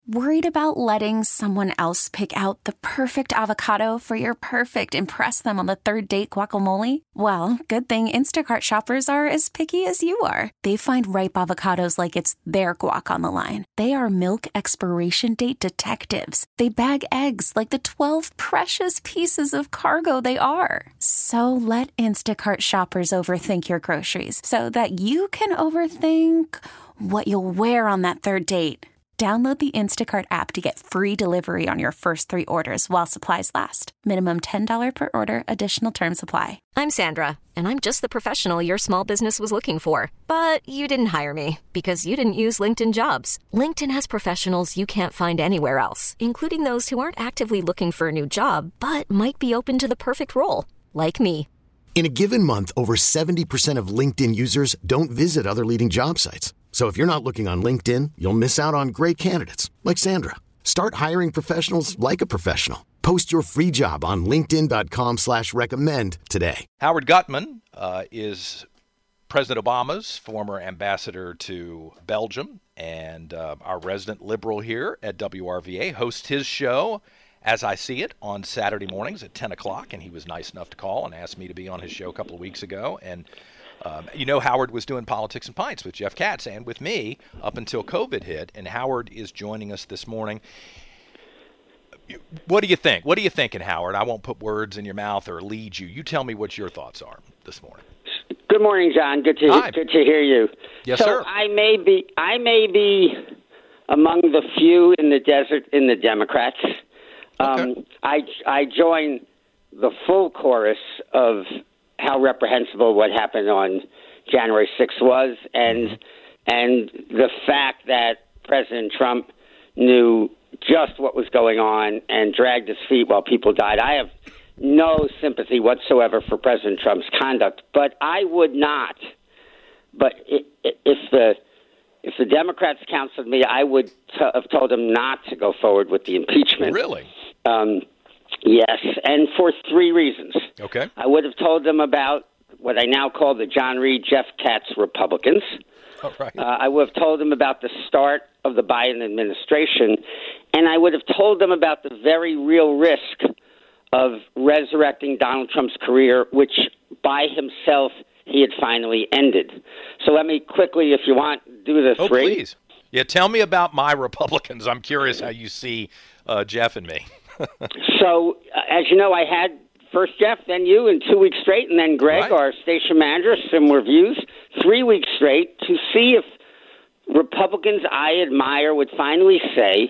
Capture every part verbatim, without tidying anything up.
Worried about letting someone else pick out the perfect avocado for your perfect impress them on the third date guacamole? Well, good thing Instacart shoppers are as picky as you are. They find ripe avocados like it's their guac on the line. They are milk expiration date detectives. They bag eggs like the twelve precious pieces of cargo they are. So let Instacart shoppers overthink your groceries so that you can overthink what you'll wear on that third date. Download the Instacart app to get free delivery on your first three orders while supplies last. Minimum ten dollars per order. Additional terms apply. I'm Sandra, and I'm just the professional your small business was looking for. But you didn't hire me because you didn't use LinkedIn Jobs. LinkedIn has professionals you can't find anywhere else, including those who aren't actively looking for a new job, but might be open to the perfect role, like me. In a given month, over seventy percent of LinkedIn users don't visit other leading job sites. So if you're not looking on LinkedIn, you'll miss out on great candidates like Sandra. Start hiring professionals like a professional. Post your free job on linkedin dot com slash recommend today. Howard Gutman uh, is President Obama's former ambassador to Belgium and uh, our resident liberal here at W R V A, hosts his show As I See It on Saturday mornings at ten o'clock, and he was nice enough to call and ask me to be on his show a couple of weeks ago. And Um, you know, Howard was doing Politics and Pints with Jeff Katz and with me up until COVID hit, and Howard is joining us this morning. What do you think? What are you thinking, Howard? I won't put words in your mouth or lead you. You tell me what your thoughts are this morning. Good morning, John. Good to Hi. good to hear you. Yes, so sir. I may be I may be among the few in the desert in the Democrats. Um, Okay. I I join the full chorus of how reprehensible what happened on January sixth was, and mm-hmm. and the fact that President Trump knew just what was going on and dragged his feet while people died. I have no sympathy whatsoever for President Trump's conduct, but I would not. But if the if the Democrats counseled me, I would t- have told them not to go forward with the impeachment. Really? Um, Yes, and for three reasons. Okay. I would have told them about what I now call the John Reed, Jeff Katz Republicans. All right. Uh, I would have told them about the start of the Biden administration, and I would have told them about the very real risk of resurrecting Donald Trump's career, which by himself he had finally ended. So let me quickly, if you want, do the oh, three. please. Yeah, tell me about my Republicans. I'm curious how you see uh, Jeff and me. So, uh, as you know, I had first Jeff, then you, in two weeks straight, and then Greg, right. our station manager, similar views, three weeks straight, to see if Republicans I admire would finally say,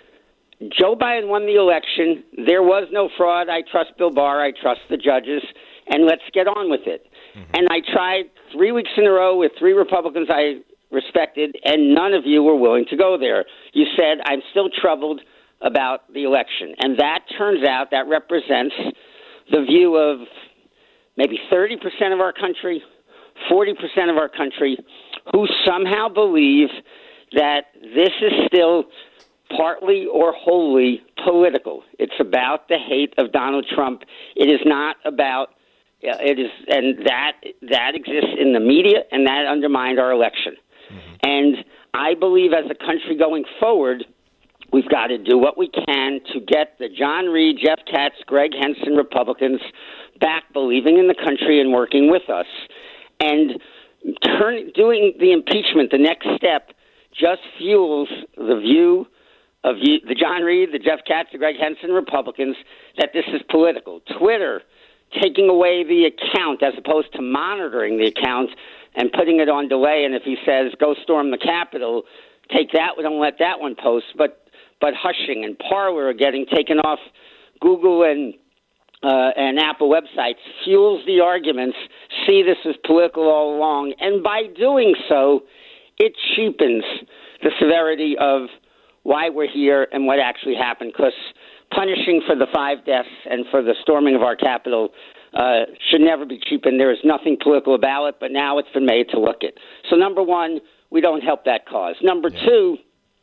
Joe Biden won the election, there was no fraud, I trust Bill Barr, I trust the judges, and let's get on with it. Mm-hmm. And I tried three weeks in a row with three Republicans I respected, and none of you were willing to go there. You said, I'm still troubled about the election. And that turns out that represents the view of maybe thirty percent of our country, forty percent of our country, who somehow believe that this is still partly or wholly political. It's about the hate of Donald Trump. It is not about uh, it is, and that that exists in the media, and that undermined our election. Mm-hmm. And I believe as a country going forward, we've got to do what we can to get the John Reed, Jeff Katz, Greg Henson Republicans back believing in the country and working with us. And turn, doing the impeachment, the next step, just fuels the view of you, the John Reed, the Jeff Katz, the Greg Henson Republicans, that this is political. Twitter taking away the account as opposed to monitoring the account and putting it on delay. And if he says, go storm the Capitol, take that one, don't let that one post. But But hushing and Parler are getting taken off Google and uh, and Apple websites fuels the arguments. See, this is political all along, and by doing so, it cheapens the severity of why we're here and what actually happened. Because punishing for the five deaths and for the storming of our Capitol uh, should never be cheapened. There is nothing political about it, but now it's been made to look it. So, number one, we don't help that cause. Number yeah. two.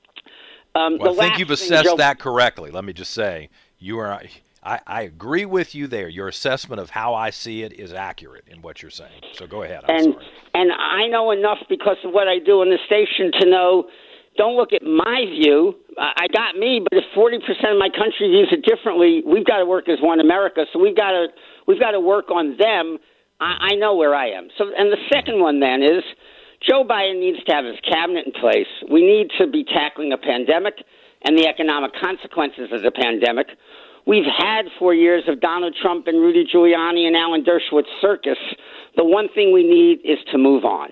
Um, well, I think you've assessed Joe, that correctly. Let me just say, you are. I, I agree with you there. Your assessment of how I see it is accurate in what you're saying. So go ahead. I'm and sorry. and I know enough because of what I do in the station to know don't look at my view. I got me, but if forty percent of my country views it differently, we've got to work as one America. So we've got to we've got to work on them. I, I know where I am. So, and the second one then is Joe Biden needs to have his cabinet in place. We need to be tackling a pandemic and the economic consequences of the pandemic. We've had four years of Donald Trump and Rudy Giuliani and Alan Dershowitz circus. The one thing we need is to move on.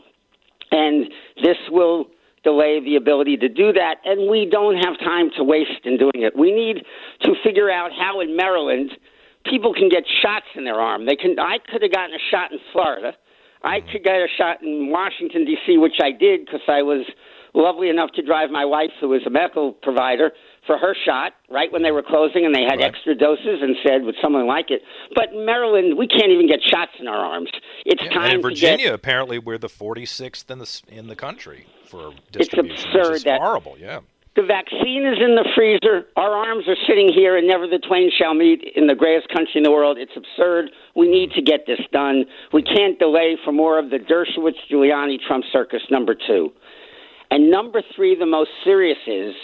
And this will delay the ability to do that, and we don't have time to waste in doing it. We need to figure out how in Maryland people can get shots in their arm. They can. I could have gotten a shot in Florida. I could get a shot in Washington, D C, which I did because I was lovely enough to drive my wife, who was a medical provider, for her shot right when they were closing, and they had right. extra doses and said, would someone like it? But in Maryland, we can't even get shots in our arms. It's yeah, time and in Virginia, to get, apparently, we're the forty-sixth in the in the country for distribution. It's absurd. Which is that horrible, yeah. The vaccine is in the freezer. Our arms are sitting here, and never the twain shall meet in the greatest country in the world. It's absurd. We need to get this done. We can't delay for more of the Dershowitz, Giuliani, Trump circus, number two. And number three, the most serious is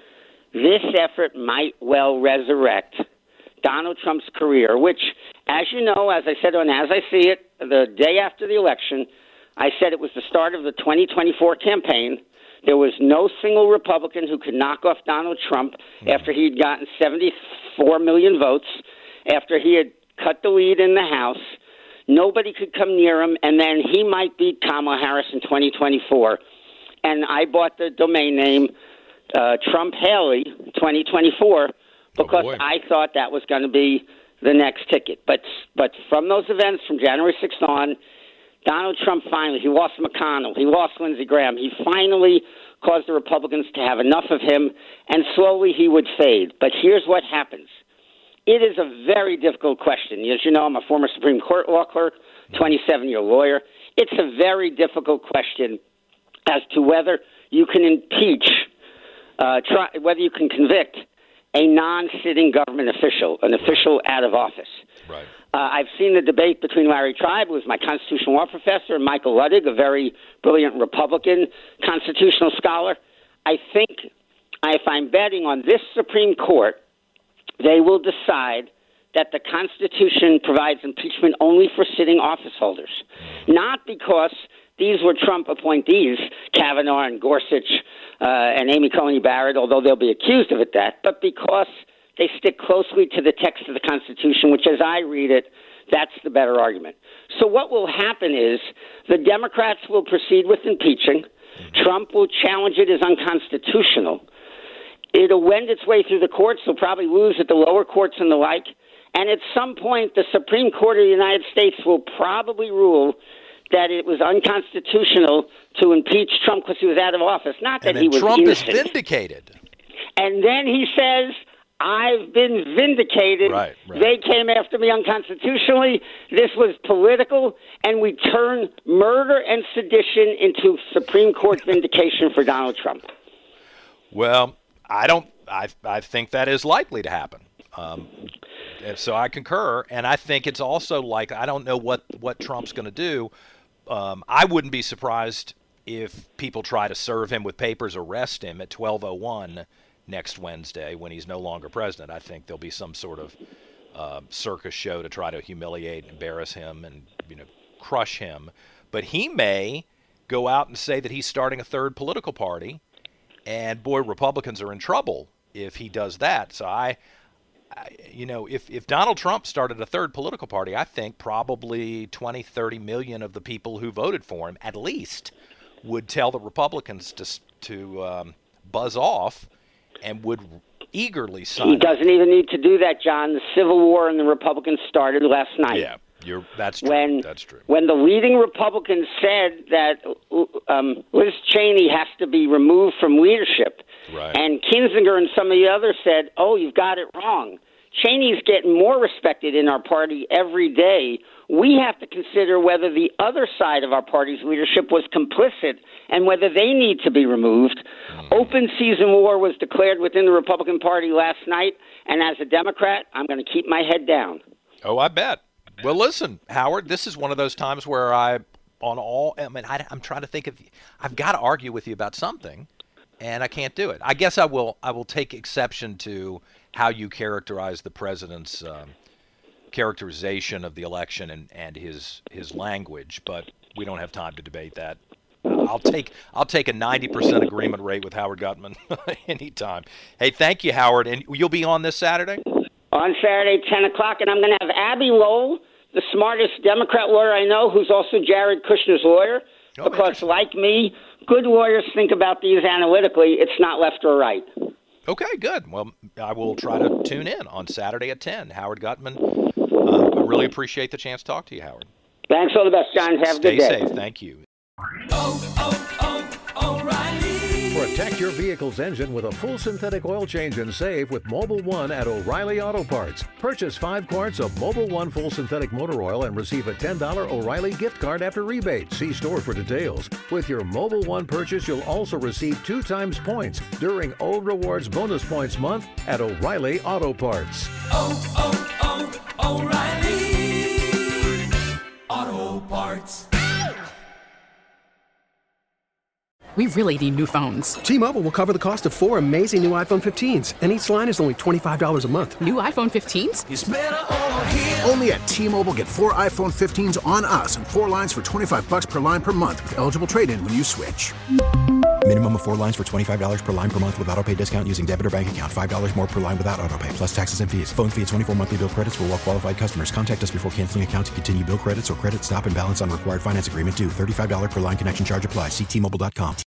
this effort might well resurrect Donald Trump's career, which, as you know, as I said on As I See It, the day after the election, I said it was the start of the twenty twenty-four campaign. There was no single Republican who could knock off Donald Trump after he'd gotten seventy-four million votes, after he had cut the lead in the House. Nobody could come near him, and then he might beat Kamala Harris in twenty twenty-four. And I bought the domain name uh, Trump Haley twenty twenty-four because oh I thought that was going to be the next ticket. But but from those events from January sixth on, Donald Trump finally, he lost McConnell, he lost Lindsey Graham, he finally caused the Republicans to have enough of him, and slowly he would fade. But here's what happens. It is a very difficult question. As you know, I'm a former Supreme Court law clerk, twenty-seven-year lawyer. It's a very difficult question as to whether you can impeach, uh, try, whether you can convict a non-sitting government official, an official out of office. Right. Uh, I've seen the debate between Larry Tribe, who was my constitutional law professor, and Michael Ludwig, a very brilliant Republican constitutional scholar. I think if I'm betting on this Supreme Court, they will decide that the Constitution provides impeachment only for sitting office holders, not because these were Trump appointees, Kavanaugh and Gorsuch uh, and Amy Coney Barrett, although they'll be accused of it that, but because they stick closely to the text of the Constitution, which, as I read it, that's the better argument. So what will happen is the Democrats will proceed with impeaching. Trump will challenge it as unconstitutional. It'll wend its way through the courts. They'll probably lose at the lower courts and the like. And at some point, the Supreme Court of the United States will probably rule that it was unconstitutional to impeach Trump because he was out of office, not that and then he was Trump innocent. is vindicated. And then he says, I've been vindicated. Right, right. They came after me unconstitutionally. This was political, and we turn murder and sedition into Supreme Court vindication for Donald Trump. Well, I don't. I I think that is likely to happen. Um, and so I concur, and I think it's also like I don't know what what Trump's going to do. Um, I wouldn't be surprised if people try to serve him with papers, arrest him at twelve oh one next Wednesday when he's no longer president. I think there'll be some sort of uh, circus show to try to humiliate and embarrass him and, you know, crush him. But he may go out and say that he's starting a third political party, and boy, Republicans are in trouble if he does that. So I, I you know, if, if Donald Trump started a third political party, I think probably twenty, thirty million of the people who voted for him at least would tell the Republicans to, to um, buzz off and would eagerly sign. He doesn't even need to do that, John. The Civil War and the Republicans started last night. Yeah, you're, that's true. When, that's true. When the leading Republicans said that um, Liz Cheney has to be removed from leadership, right. and Kinzinger and some of the others said, oh, you've got it wrong. Cheney's getting more respected in our party every day. We have to consider whether the other side of our party's leadership was complicit and whether they need to be removed. Mm. Open season war was declared within the Republican Party last night, and as a Democrat, I'm going to keep my head down. Oh, I bet. Well, listen, Howard, this is one of those times where I, on all, I mean, I, I'm trying to think of, I've got to argue with you about something. and I can't do it. I guess I will. I will take exception to how you characterize the president's um, characterization of the election and, and his his language, but we don't have time to debate that. I'll take I'll take a ninety percent agreement rate with Howard Gutman anytime. Hey, thank you, Howard, and you'll be on this Saturday? On Saturday, ten o'clock, and I'm going to have Abby Lowell, the smartest Democrat lawyer I know, who's also Jared Kushner's lawyer, oh, because like me, good lawyers think about these analytically. It's not left or right. Okay, good. Well, I will try to tune in on Saturday at ten. Howard Gutman, uh, I really appreciate the chance to talk to you, Howard. Thanks, all the best, John. Have a good day. Stay safe. Thank you. Oh, oh, oh, O'Reilly. Protect your vehicle's engine with a full synthetic oil change and save with Mobil one at O'Reilly Auto Parts. Purchase five quarts of Mobil one full synthetic motor oil and receive a ten dollars O'Reilly gift card after rebate. See store for details. With your Mobil one purchase, you'll also receive two times points during O Rewards Bonus Points Month at O'Reilly Auto Parts. Oh, oh, oh, O'Reilly Auto Parts. We really need new phones. T-Mobile will cover the cost of four amazing new iPhone fifteens, and each line is only twenty-five dollars a month. New iPhone fifteens? It's better over here. Only at T-Mobile, get four iPhone fifteens on us and four lines for twenty-five dollars per line per month with eligible trade-in when you switch. Minimum of four lines for twenty-five dollars per line per month with autopay discount using debit or bank account. five dollars more per line without autopay, plus taxes and fees. Phone fee at twenty-four monthly bill credits for well-qualified customers. Contact us before canceling account to continue bill credits or credit stop and balance on required finance agreement due. thirty-five dollars per line connection charge applies. See T Mobile dot com.